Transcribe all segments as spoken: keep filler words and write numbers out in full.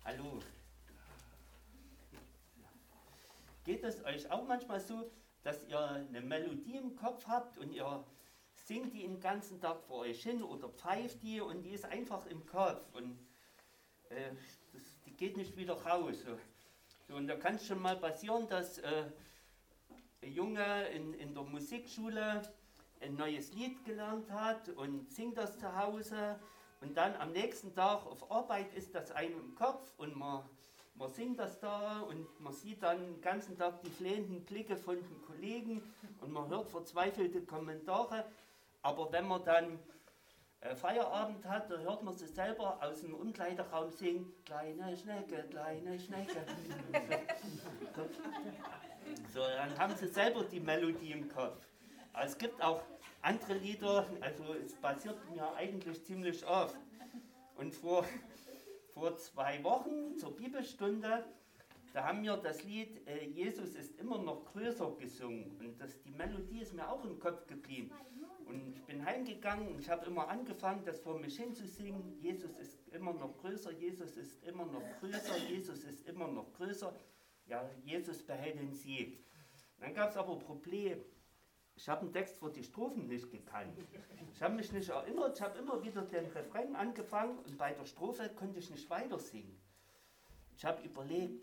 Hallo. Geht es euch auch manchmal so, dass ihr eine Melodie im Kopf habt und ihr singt die den ganzen Tag vor euch hin oder pfeift die und die ist einfach im Kopf und äh, das, die geht nicht wieder raus. So. So, und da kann es schon mal passieren, dass äh, ein Junge in, in der Musikschule ein neues Lied gelernt hat und singt das zu Hause und dann am nächsten Tag auf Arbeit ist das einem im Kopf und man, man singt das da und man sieht dann den ganzen Tag die flehenden Blicke von den Kollegen und man hört verzweifelte Kommentare, aber wenn man dann äh, Feierabend hat, da hört man sich selber aus dem Umkleideraum singen, kleine Schnecke, kleine Schnecke. So, dann haben sie selber die Melodie im Kopf. Aber es gibt auch andere Lieder, also es passiert mir eigentlich ziemlich oft. Und vor, vor zwei Wochen zur Bibelstunde, da haben wir das Lied äh, Jesus ist immer noch größer gesungen. Und das, die Melodie ist mir auch im Kopf geblieben. Und ich bin heimgegangen und ich habe immer angefangen, das vor mich hinzusingen. Jesus ist immer noch größer, Jesus ist immer noch größer, Jesus ist immer noch größer. Ja, Jesus behält den Sieg. Dann gab es aber ein Problem. Ich habe den Text für die Strophen nicht gekannt. Ich habe mich nicht erinnert, ich habe immer wieder den Refrain angefangen und bei der Strophe konnte ich nicht weiter singen. Ich habe überlegt,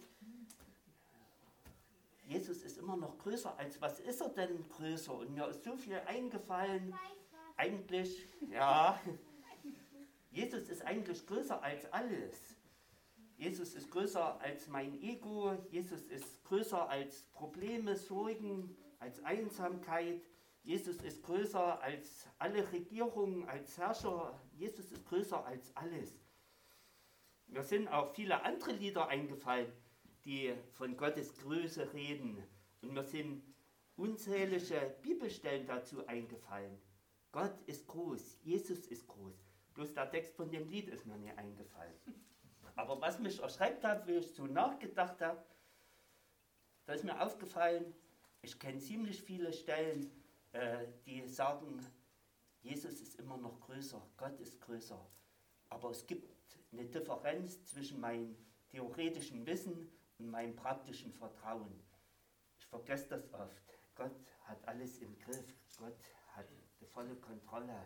Jesus ist immer noch größer, als was ist er denn größer? Und mir ist so viel eingefallen, eigentlich, ja, Jesus ist eigentlich größer als alles. Jesus ist größer als mein Ego, Jesus ist größer als Probleme, Sorgen, als Einsamkeit. Jesus ist größer als alle Regierungen, als Herrscher. Jesus ist größer als alles. Mir sind auch viele andere Lieder eingefallen, die von Gottes Größe reden. Und mir sind unzählige Bibelstellen dazu eingefallen. Gott ist groß, Jesus ist groß. Bloß der Text von dem Lied ist mir nicht eingefallen. Aber was mich erschreckt hat, wie ich so nachgedacht habe, da ist mir aufgefallen, ich kenne ziemlich viele Stellen, äh, die sagen, Jesus ist immer noch größer, Gott ist größer. Aber es gibt eine Differenz zwischen meinem theoretischen Wissen und meinem praktischen Vertrauen. Ich vergesse das oft. Gott hat alles im Griff, Gott hat die volle Kontrolle.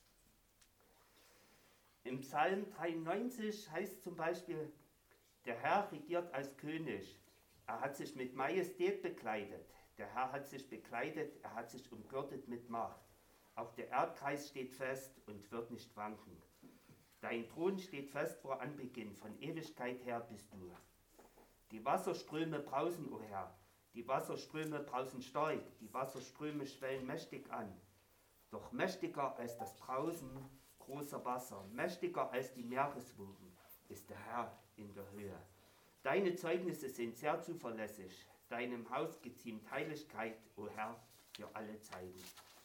Im Psalm dreiundneunzig heißt zum Beispiel, der Herr regiert als König. Er hat sich mit Majestät bekleidet. Der Herr hat sich bekleidet, er hat sich umgürtet mit Macht. Auch der Erdkreis steht fest und wird nicht wanken. Dein Thron steht fest vor Anbeginn, von Ewigkeit her bist du. Die Wasserströme brausen, o Herr, die Wasserströme brausen stark, die Wasserströme schwellen mächtig an. Doch mächtiger als das Brausen großer Wasser, mächtiger als die Meereswogen, ist der Herr in der Höhe. Deine Zeugnisse sind sehr zuverlässig, deinem Haus geziemt Heiligkeit, o Herr, für alle Zeiten.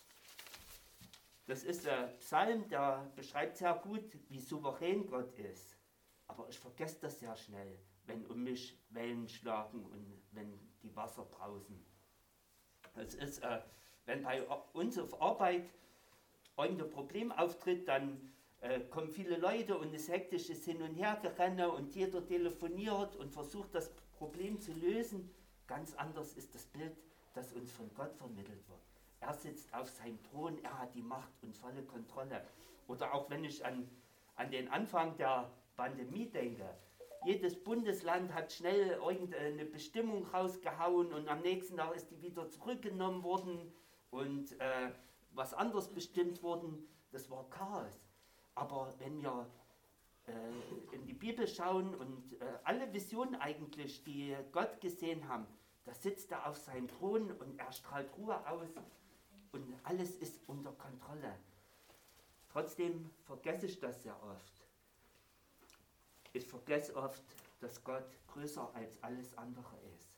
Das ist der Psalm, der beschreibt sehr gut, wie souverän Gott ist. Aber ich vergesse das sehr schnell, wenn um mich Wellen schlagen und wenn die Wasser brausen. Das ist, äh, wenn bei uns auf Arbeit irgendein Problem auftritt, dann äh, kommen viele Leute und es hektisches Hin- und Hergerenne und jeder telefoniert und versucht, das Problem zu lösen. Ganz anders ist das Bild, das uns von Gott vermittelt wird. Er sitzt auf seinem Thron, er hat die Macht und volle Kontrolle. Oder auch wenn ich an, an den Anfang der Pandemie denke, jedes Bundesland hat schnell irgendeine Bestimmung rausgehauen und am nächsten Tag ist die wieder zurückgenommen worden und äh, was anderes bestimmt worden. Das war Chaos. Aber wenn wir äh, in die Bibel schauen und äh, alle Visionen eigentlich, die Gott gesehen haben, da sitzt er auf seinem Thron und er strahlt Ruhe aus und alles ist unter Kontrolle. Trotzdem vergesse ich das sehr oft. Ich vergesse oft, dass Gott größer als alles andere ist.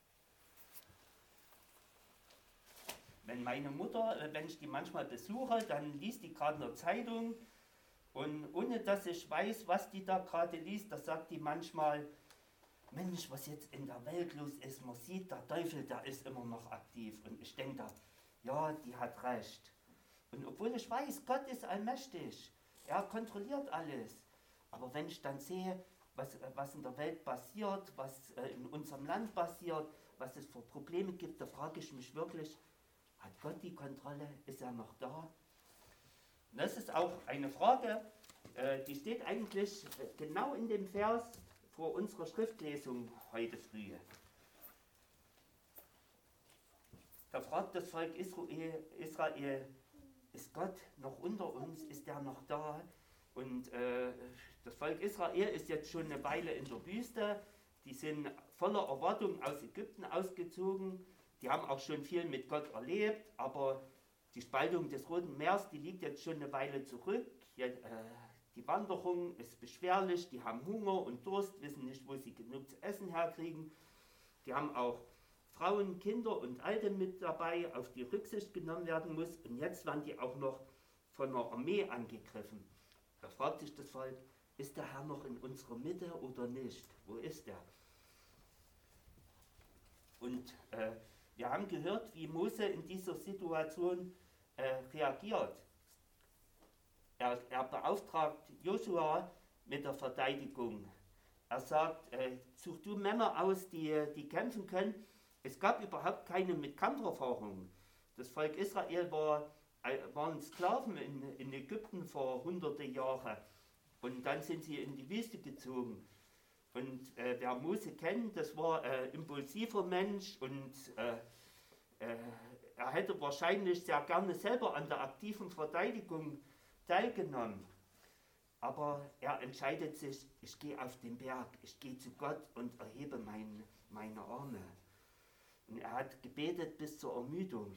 Wenn meine Mutter, wenn ich die manchmal besuche, dann liest die gerade eine Zeitung und ohne dass ich weiß, was die da gerade liest, da sagt die manchmal, Mensch, was jetzt in der Welt los ist, man sieht, der Teufel, der ist immer noch aktiv. Und ich denke da, ja, die hat recht. Und obwohl ich weiß, Gott ist allmächtig, er kontrolliert alles. Aber wenn ich dann sehe, was, äh, was in der Welt passiert, was äh, in unserem Land passiert, was es für Probleme gibt, da frage ich mich wirklich, hat Gott die Kontrolle? Ist er noch da? Und das ist auch eine Frage, äh, die steht eigentlich äh, genau in dem Vers vor unserer Schriftlesung heute früh. Da fragt das Volk Israel, Israel, ist Gott noch unter uns? Ist er noch da? Und äh, das Volk Israel ist jetzt schon eine Weile in der Wüste. Die sind voller Erwartung aus Ägypten ausgezogen. Die haben auch schon viel mit Gott erlebt, aber die Spaltung des Roten Meeres, die liegt jetzt schon eine Weile zurück. Jetzt, äh, die Wanderung ist beschwerlich, die haben Hunger und Durst, wissen nicht, wo sie genug zu essen herkriegen. Die haben auch Frauen, Kinder und Alte mit dabei, auf die Rücksicht genommen werden muss. Und jetzt werden die auch noch von einer Armee angegriffen. Da fragt sich das Volk, ist der Herr noch in unserer Mitte oder nicht? Wo ist er? Und äh, wir haben gehört, wie Mose in dieser Situation äh, reagiert. Er, er beauftragt Josua mit der Verteidigung. Er sagt, äh, such du Männer aus, die, die kämpfen können. Es gab überhaupt keine mit Kampferfahrung. Das Volk Israel war, äh, waren Sklaven in, in Ägypten vor hunderte Jahre. Und dann sind sie in die Wüste gezogen. Und äh, wer Mose kennt, das war ein äh, impulsiver Mensch und äh, äh, er hätte wahrscheinlich sehr gerne selber an der aktiven Verteidigung teilgenommen. Aber er entscheidet sich, ich gehe auf den Berg, ich gehe zu Gott und erhebe mein, meine Arme. Und er hat gebetet bis zur Ermüdung.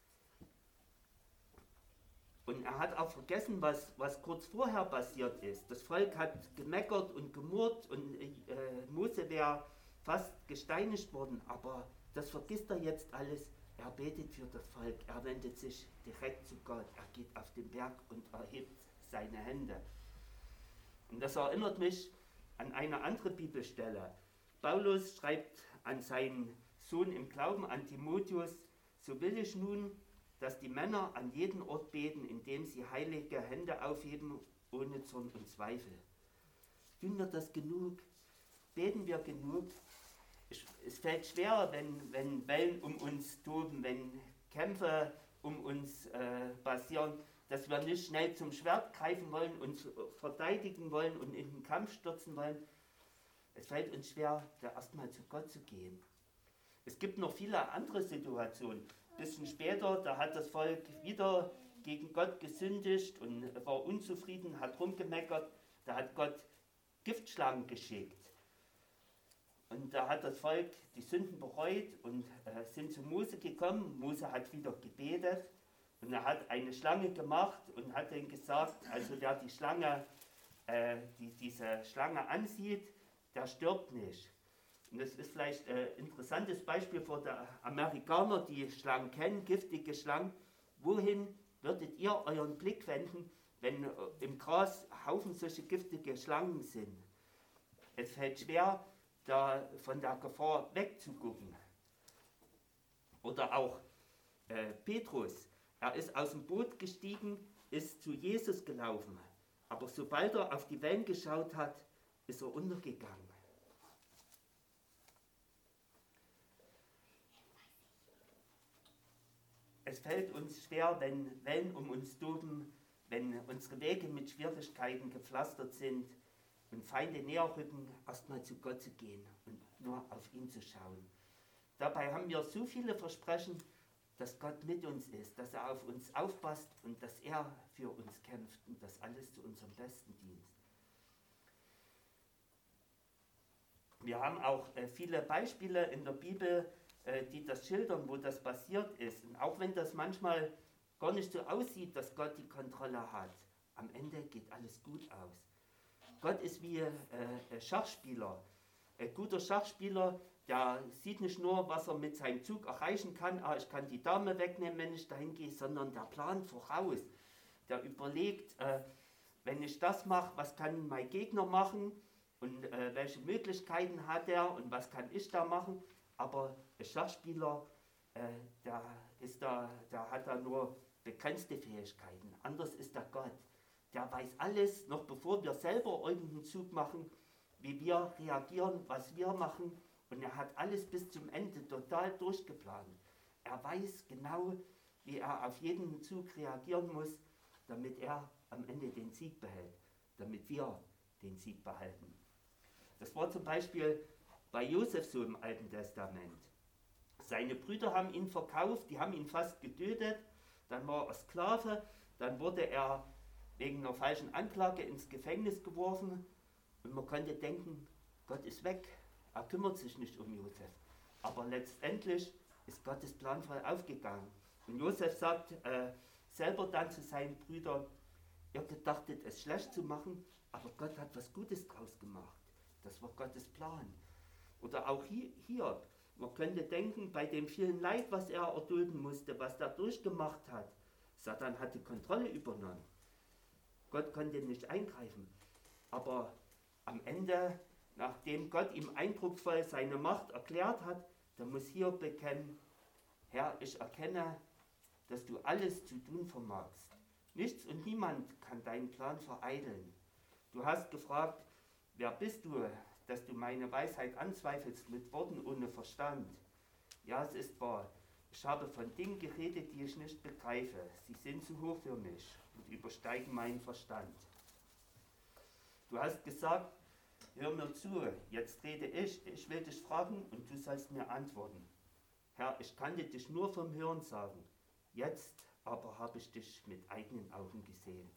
Und er hat auch vergessen, was, was kurz vorher passiert ist. Das Volk hat gemeckert und gemurrt und äh, Mose wäre fast gesteinigt worden. Aber das vergisst er jetzt alles. Er betet für das Volk. Er wendet sich direkt zu Gott. Er geht auf den Berg und erhebt seine Hände. Und das erinnert mich an eine andere Bibelstelle. Paulus schreibt an seinen Sohn im Glauben, an Timotheus, so will ich nun, dass die Männer an jeden Ort beten, indem sie heilige Hände aufheben, ohne Zorn und Zweifel. Tun wir das genug? Beten wir genug? Ich, es fällt schwer, wenn, wenn Wellen um uns toben, wenn Kämpfe um uns äh, passieren, dass wir nicht schnell zum Schwert greifen wollen, uns verteidigen wollen und in den Kampf stürzen wollen. Es fällt uns schwer, da erstmal zu Gott zu gehen. Es gibt noch viele andere Situationen. Ein bisschen später, da hat das Volk wieder gegen Gott gesündigt und war unzufrieden, hat rumgemeckert. Da hat Gott Giftschlangen geschickt. Und da hat das Volk die Sünden bereut und äh, sind zu Mose gekommen. Mose hat wieder gebetet und er hat eine Schlange gemacht und hat ihnen gesagt, also wer die Schlange, äh, die, diese Schlange ansieht, der stirbt nicht. Und das ist vielleicht ein interessantes Beispiel für die Amerikaner, die Schlangen kennen, giftige Schlangen. Wohin würdet ihr euren Blick wenden, wenn im Gras Haufen solche giftige Schlangen sind? Es fällt schwer, da von der Gefahr wegzugucken. Oder auch äh, Petrus, er ist aus dem Boot gestiegen, ist zu Jesus gelaufen. Aber sobald er auf die Wellen geschaut hat, ist er untergegangen. Es fällt uns schwer, wenn Wellen um uns toben, wenn unsere Wege mit Schwierigkeiten gepflastert sind und Feinde näher rücken, erstmal zu Gott zu gehen und nur auf ihn zu schauen. Dabei haben wir so viele Versprechen, dass Gott mit uns ist, dass er auf uns aufpasst und dass er für uns kämpft und das alles zu unserem Besten dient. Wir haben auch äh, viele Beispiele in der Bibel, äh, die das schildern, wo das passiert ist. Und auch wenn das manchmal gar nicht so aussieht, dass Gott die Kontrolle hat, am Ende geht alles gut aus. Gott ist wie äh, ein Schachspieler. Ein guter Schachspieler, der sieht nicht nur, was er mit seinem Zug erreichen kann, ah, ich kann die Dame wegnehmen, wenn ich dahin gehe, sondern der plant voraus. Der überlegt, äh, wenn ich das mache, was kann mein Gegner machen und äh, welche Möglichkeiten hat er und was kann ich da machen. Aber ein Schachspieler, äh, der, ist da, der hat da nur begrenzte Fähigkeiten. Anders ist der Gott. Der weiß alles, noch bevor wir selber irgendeinen Zug machen, wie wir reagieren, was wir machen. Und er hat alles bis zum Ende total durchgeplant. Er weiß genau, wie er auf jeden Zug reagieren muss, damit er am Ende den Sieg behält, damit wir den Sieg behalten. Das war zum Beispiel bei Josef so im Alten Testament. Seine Brüder haben ihn verkauft, die haben ihn fast getötet, dann war er Sklave, dann wurde er wegen einer falschen Anklage ins Gefängnis geworfen und man konnte denken, Gott ist weg, er kümmert sich nicht um Josef. Aber letztendlich ist Gottes Plan voll aufgegangen. Und Josef sagt äh, selber dann zu seinen Brüdern, ihr gedachtet es schlecht zu machen, aber Gott hat was Gutes draus gemacht. Das war Gottes Plan. Oder auch hier, hier, man könnte denken, bei dem vielen Leid, was er erdulden musste, was er durchgemacht hat, Satan hat die Kontrolle übernommen. Gott konnte nicht eingreifen. Aber am Ende, nachdem Gott ihm eindrucksvoll seine Macht erklärt hat, dann muss Hiob bekennen, Herr, ich erkenne, dass du alles zu tun vermagst. Nichts und niemand kann deinen Plan vereiteln. Du hast gefragt, wer bist du, dass du meine Weisheit anzweifelst mit Worten ohne Verstand? Ja, es ist wahr. Ich habe von Dingen geredet, die ich nicht begreife. Sie sind zu hoch für mich und übersteigen meinen Verstand. Du hast gesagt, hör mir zu, jetzt rede ich, ich will dich fragen und du sollst mir antworten. Herr, ich kannte dich nur vom Hörensagen, jetzt aber habe ich dich mit eigenen Augen gesehen.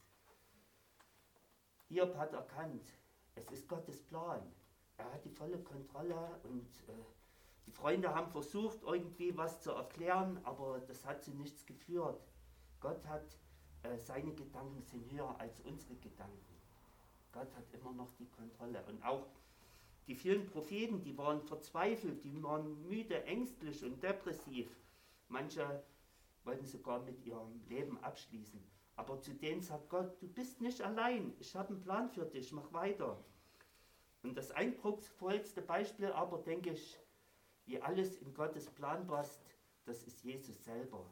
Hiob hat erkannt, es ist Gottes Plan. Er hat die volle Kontrolle und äh, die Freunde haben versucht, irgendwie was zu erklären, aber das hat zu nichts geführt. Gott hat, äh, seine Gedanken sind höher als unsere Gedanken. Gott hat immer noch die Kontrolle. Und auch die vielen Propheten, die waren verzweifelt, die waren müde, ängstlich und depressiv. Manche wollten sogar mit ihrem Leben abschließen. Aber zu denen sagt Gott, du bist nicht allein, ich habe einen Plan für dich, mach weiter. Und das eindrucksvollste Beispiel aber, denke ich, wie alles in Gottes Plan passt, das ist Jesus selber.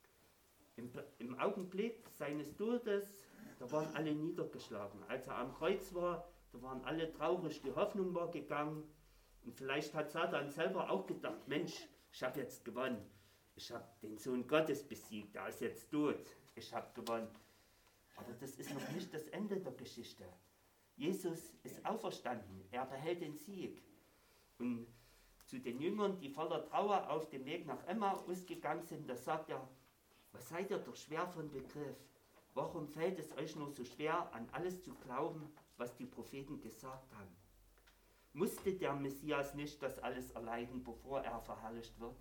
Im, im Augenblick seines Todes, da waren alle niedergeschlagen. Als er am Kreuz war, da waren alle traurig, die Hoffnung war gegangen. Und vielleicht hat Satan selber auch gedacht, Mensch, ich habe jetzt gewonnen. Ich habe den Sohn Gottes besiegt, der ist jetzt tot. Ich habe gewonnen. Aber das ist noch nicht das Ende der Geschichte. Jesus ist auferstanden, er behält den Sieg. Und zu den Jüngern, die voller Trauer auf dem Weg nach Emmaus gegangen sind, da sagt er, was seid ihr doch schwer von Begriff? Warum fällt es euch nur so schwer, an alles zu glauben, was die Propheten gesagt haben? Musste der Messias nicht das alles erleiden, bevor er verherrlicht wird?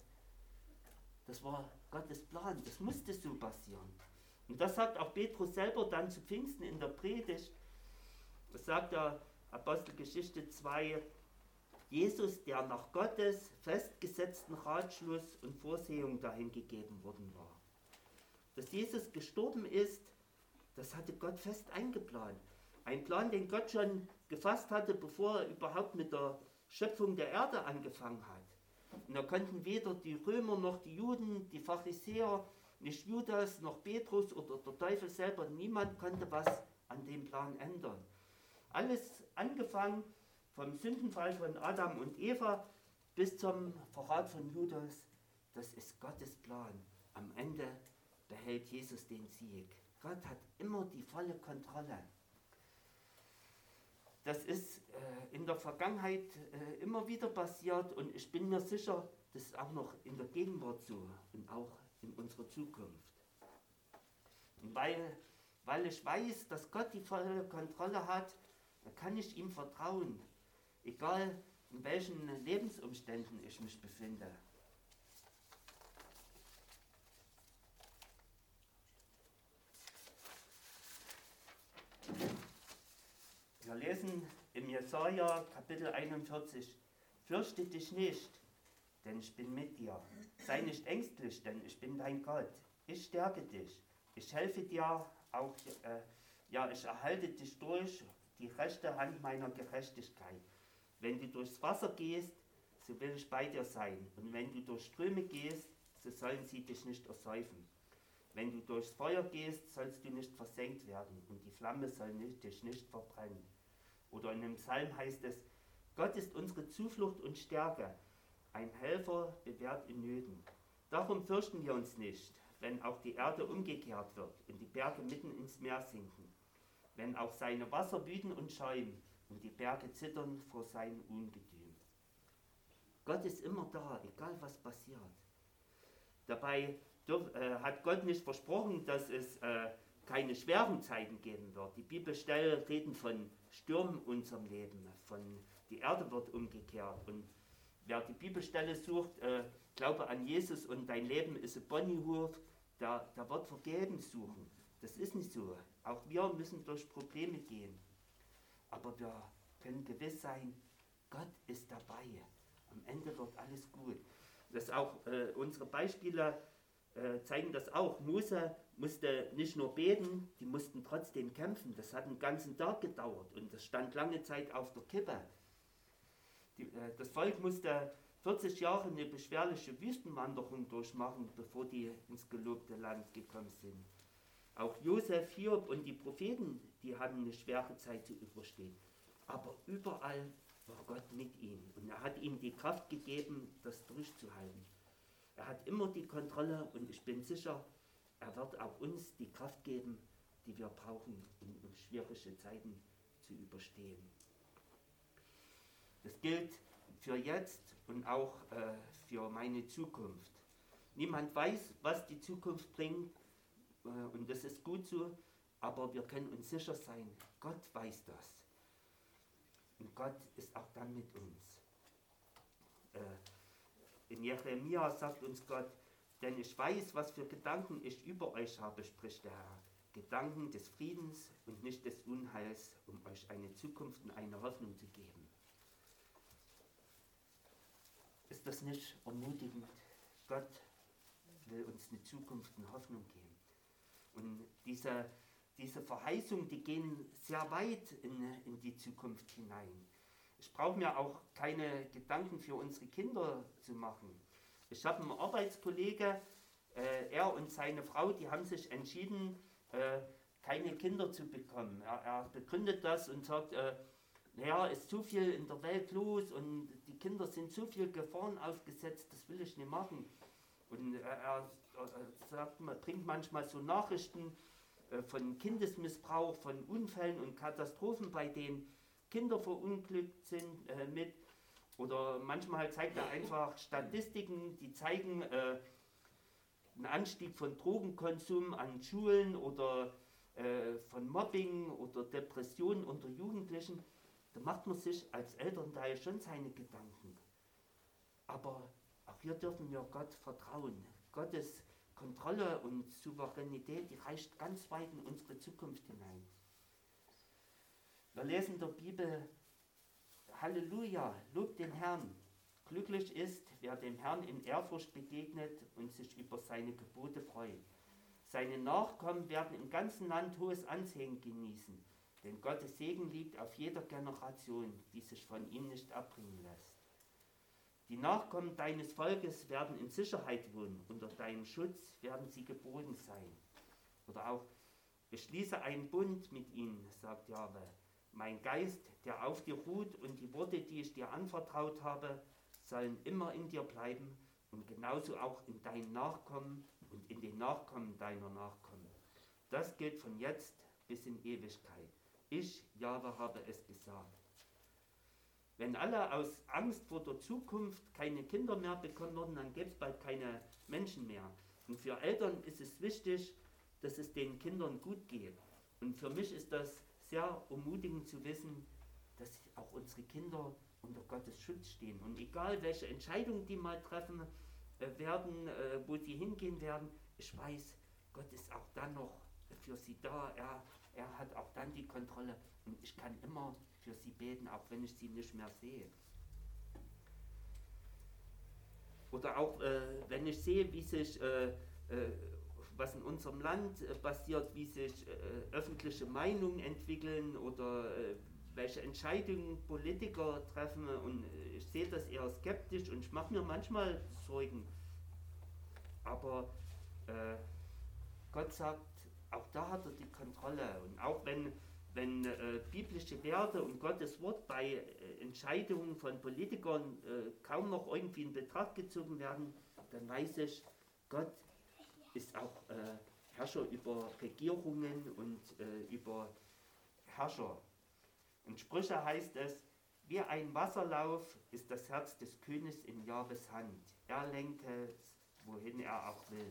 Das war Gottes Plan, das musste so passieren. Und das sagt auch Petrus selber dann zu Pfingsten in der Predigt. Das sagt er, Apostelgeschichte zwei, Jesus, der nach Gottes festgesetzten Ratschluss und Vorsehung dahin gegeben worden war. Dass Jesus gestorben ist, das hatte Gott fest eingeplant. Ein Plan, den Gott schon gefasst hatte, bevor er überhaupt mit der Schöpfung der Erde angefangen hat. Und da konnten weder die Römer noch die Juden, die Pharisäer, nicht Judas noch Petrus oder der Teufel selber, niemand konnte was an dem Plan ändern. Alles angefangen vom Sündenfall von Adam und Eva bis zum Verrat von Judas, das ist Gottes Plan. Am Ende behält Jesus den Sieg. Gott hat immer die volle Kontrolle. Das ist äh, in der Vergangenheit äh, immer wieder passiert und ich bin mir sicher, das ist auch noch in der Gegenwart so und auch in unserer Zukunft. Und weil, weil ich weiß, dass Gott die volle Kontrolle hat, dann kann ich ihm vertrauen, egal in welchen Lebensumständen ich mich befinde. Wir lesen im Jesaja Kapitel einundvierzig, fürchte dich nicht, denn ich bin mit dir. Sei nicht ängstlich, denn ich bin dein Gott. Ich stärke dich. Ich helfe dir, auch, äh, ja, ich erhalte dich durch die rechte Hand meiner Gerechtigkeit. Wenn du durchs Wasser gehst, so will ich bei dir sein. Und wenn du durch Ströme gehst, so sollen sie dich nicht ersäufen. Wenn du durchs Feuer gehst, sollst du nicht versenkt werden und die Flamme soll nicht, dich nicht verbrennen. Oder in dem Psalm heißt es, Gott ist unsere Zuflucht und Stärke, ein Helfer bewährt in Nöten. Darum fürchten wir uns nicht, wenn auch die Erde umgekehrt wird und die Berge mitten ins Meer sinken, wenn auch seine Wasser wüten und schäumen und die Berge zittern vor seinem Ungetüm. Gott ist immer da, egal was passiert. Dabei dürf, äh, hat Gott nicht versprochen, dass es äh, keine schweren Zeiten geben wird. Die Bibelstellen reden von Stürmen in unserem Leben, von die Erde wird umgekehrt. Und wer die Bibelstelle sucht, äh, glaube an Jesus und dein Leben ist ein Bonnyhof, der, der wird Vergebens suchen. Das ist nicht so. Auch wir müssen durch Probleme gehen. Aber wir können gewiss sein, Gott ist dabei. Am Ende wird alles gut. Das auch äh, unsere Beispiele äh, zeigen das auch. Mose musste nicht nur beten, die mussten trotzdem kämpfen. Das hat einen ganzen Tag gedauert und das stand lange Zeit auf der Kippe. Die, äh, das Volk musste vierzig Jahre eine beschwerliche Wüstenwanderung durchmachen, bevor die ins gelobte Land gekommen sind. Auch Josef, Hiob und die Propheten, die hatten eine schwere Zeit zu überstehen. Aber überall war Gott mit ihnen und er hat ihnen die Kraft gegeben, das durchzuhalten. Er hat immer die Kontrolle und ich bin sicher, er wird auch uns die Kraft geben, die wir brauchen, um, um schwierige Zeiten zu überstehen. Das gilt für jetzt und auch äh, für meine Zukunft. Niemand weiß, was die Zukunft bringt äh, und das ist gut so, aber wir können uns sicher sein, Gott weiß das. Und Gott ist auch dann mit uns. Äh, in Jeremia sagt uns Gott, denn ich weiß, was für Gedanken ich über euch habe, spricht der Herr. Gedanken des Friedens und nicht des Unheils, um euch eine Zukunft und eine Hoffnung zu geben. Ist das nicht ermutigend? Gott will uns eine Zukunft und Hoffnung geben. Und diese Diese Verheißungen, die gehen sehr weit in, in die Zukunft hinein. Ich brauche mir auch keine Gedanken für unsere Kinder zu machen. Ich habe einen Arbeitskollege, äh, er und seine Frau, die haben sich entschieden, äh, keine Kinder zu bekommen. Er, er begründet das und sagt, äh, naja, ist zu viel in der Welt los und die Kinder sind zu viel Gefahren ausgesetzt, das will ich nicht machen. Und er, er, er sagt, man bringt manchmal so Nachrichten von Kindesmissbrauch, von Unfällen und Katastrophen, bei denen Kinder verunglückt sind äh, mit. Oder manchmal zeigt er einfach Statistiken, die zeigen äh, einen Anstieg von Drogenkonsum an Schulen oder äh, von Mobbing oder Depressionen unter Jugendlichen. Da macht man sich als Elternteil schon seine Gedanken. Aber auch hier dürfen wir Gott vertrauen. Gottes Kontrolle und Souveränität, die reicht ganz weit in unsere Zukunft hinein. Wir lesen in der Bibel, Halleluja, lobt den Herrn. Glücklich ist, wer dem Herrn in Ehrfurcht begegnet und sich über seine Gebote freut. Seine Nachkommen werden im ganzen Land hohes Ansehen genießen, denn Gottes Segen liegt auf jeder Generation, die sich von ihm nicht abbringen lässt. Die Nachkommen deines Volkes werden in Sicherheit wohnen, unter deinem Schutz werden sie geborgen sein. Oder auch, ich schließe einen Bund mit ihnen, sagt Jahwe. Mein Geist, der auf dir ruht und die Worte, die ich dir anvertraut habe, sollen immer in dir bleiben und genauso auch in deinen Nachkommen und in den Nachkommen deiner Nachkommen. Das gilt von jetzt bis in Ewigkeit. Ich, Jahwe, habe es gesagt. Wenn alle aus Angst vor der Zukunft keine Kinder mehr bekommen würden, dann gäbe es bald keine Menschen mehr. Und für Eltern ist es wichtig, dass es den Kindern gut geht. Und für mich ist das sehr ermutigend zu wissen, dass auch unsere Kinder unter Gottes Schutz stehen. Und egal welche Entscheidungen die mal treffen äh, werden, äh, wo sie hingehen werden, ich weiß, Gott ist auch dann noch für sie da. Er, er hat auch dann die Kontrolle und ich kann immer für sie beten, auch wenn ich sie nicht mehr sehe. Oder auch äh, wenn ich sehe, wie sich, äh, äh, was in unserem Land äh, passiert, wie sich äh, öffentliche Meinungen entwickeln oder äh, welche Entscheidungen Politiker treffen und äh, ich sehe das eher skeptisch und ich mache mir manchmal Sorgen. Aber äh, Gott sagt, auch da hat er die Kontrolle und auch wenn wenn äh, biblische Werte und Gottes Wort bei äh, Entscheidungen von Politikern äh, kaum noch irgendwie in Betracht gezogen werden, dann weiß ich, Gott ist auch äh, Herrscher über Regierungen und äh, über Herrscher. In Sprüche heißt es, wie ein Wasserlauf ist das Herz des Königs in Jahwes Hand. Er lenke es, wohin er auch will.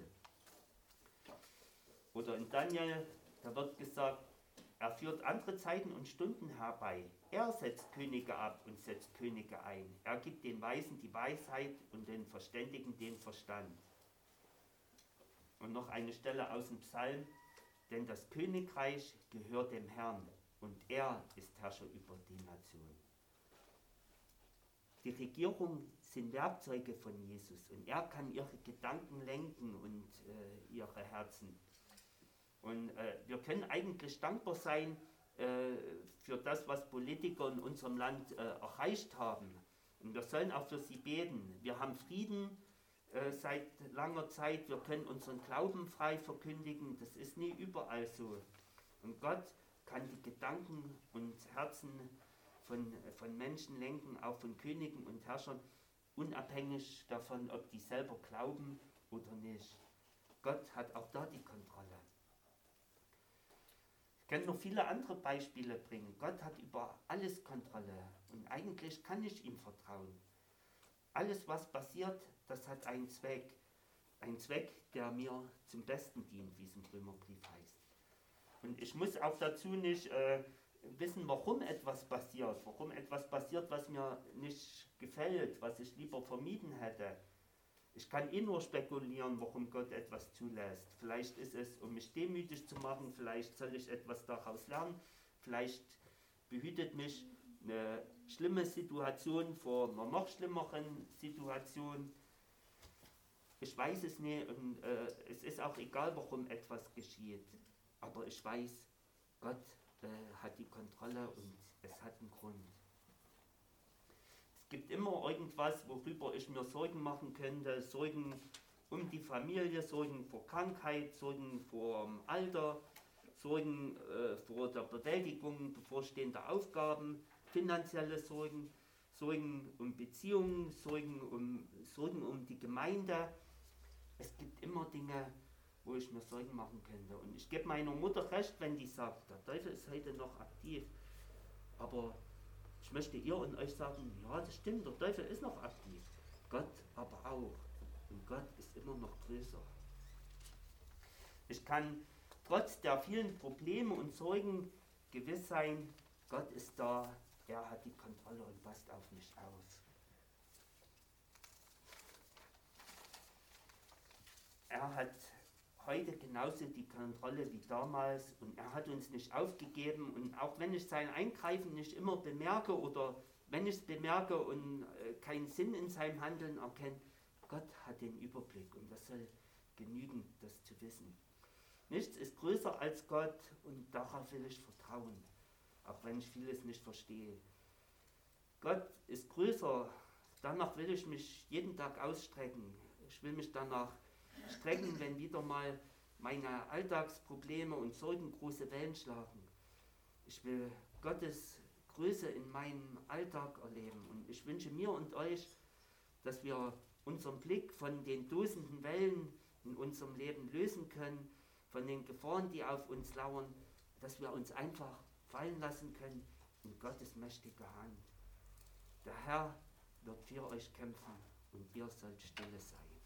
Oder in Daniel, da wird gesagt, er führt andere Zeiten und Stunden herbei. Er setzt Könige ab und setzt Könige ein. Er gibt den Weisen die Weisheit und den Verständigen den Verstand. Und noch eine Stelle aus dem Psalm, denn das Königreich gehört dem Herrn und er ist Herrscher über die Nation. Die Regierungen sind Werkzeuge von Jesus und er kann ihre Gedanken lenken und äh, ihre Herzen. Und äh, wir können eigentlich dankbar sein äh, für das, was Politiker in unserem Land äh, erreicht haben. Und wir sollen auch für sie beten. Wir haben Frieden äh, seit langer Zeit. Wir können unseren Glauben frei verkündigen. Das ist nie überall so. Und Gott kann die Gedanken und Herzen von, von Menschen lenken, auch von Königen und Herrschern, unabhängig davon, ob die selber glauben oder nicht. Gott hat auch da die Kontrolle. Ich kann noch viele andere Beispiele bringen. Gott hat über alles Kontrolle und eigentlich kann ich ihm vertrauen. Alles, was passiert, das hat einen Zweck. Ein Zweck, der mir zum Besten dient, wie es im Römerbrief heißt. Und ich muss auch dazu nicht äh, wissen, warum etwas passiert, warum etwas passiert, was mir nicht gefällt, was ich lieber vermieden hätte. Ich kann eh nur spekulieren, warum Gott etwas zulässt. Vielleicht ist es, um mich demütig zu machen, vielleicht soll ich etwas daraus lernen, vielleicht behütet mich eine schlimme Situation vor einer noch schlimmeren Situation. Ich weiß es nicht und äh, es ist auch egal, warum etwas geschieht. Aber ich weiß, Gott äh, hat die Kontrolle und es hat einen Grund. Es gibt immer irgendwas, worüber ich mir Sorgen machen könnte. Sorgen um die Familie, Sorgen vor Krankheit, Sorgen vor dem Alter, Sorgen äh, vor der Bewältigung bevorstehender Aufgaben, finanzielle Sorgen, Sorgen um Beziehungen, Sorgen um, Sorgen um die Gemeinde. Es gibt immer Dinge, wo ich mir Sorgen machen könnte. Und ich gebe meiner Mutter recht, wenn die sagt, der Teufel ist heute noch aktiv. Aber ich möchte ihr und euch sagen, ja, das stimmt, der Teufel ist noch aktiv. Gott aber auch. Und Gott ist immer noch größer. Ich kann trotz der vielen Probleme und Sorgen gewiss sein, Gott ist da, er hat die Kontrolle und passt auf mich auf. Er hat heute genauso die Kontrolle wie damals und er hat uns nicht aufgegeben und auch wenn ich sein Eingreifen nicht immer bemerke oder wenn ich es bemerke und äh, keinen Sinn in seinem Handeln erkenne, Gott hat den Überblick und das soll genügen, das zu wissen. Nichts ist größer als Gott und darauf will ich vertrauen, auch wenn ich vieles nicht verstehe. Gott ist größer, danach will ich mich jeden Tag ausstrecken. Ich will mich danach strecken, wenn wieder mal meine Alltagsprobleme und Sorgen große Wellen schlagen. Ich will Gottes Größe in meinem Alltag erleben und ich wünsche mir und euch, dass wir unseren Blick von den tosenden Wellen in unserem Leben lösen können, von den Gefahren, die auf uns lauern, dass wir uns einfach fallen lassen können in Gottes mächtige Hand. Der Herr wird für euch kämpfen und ihr sollt stille sein.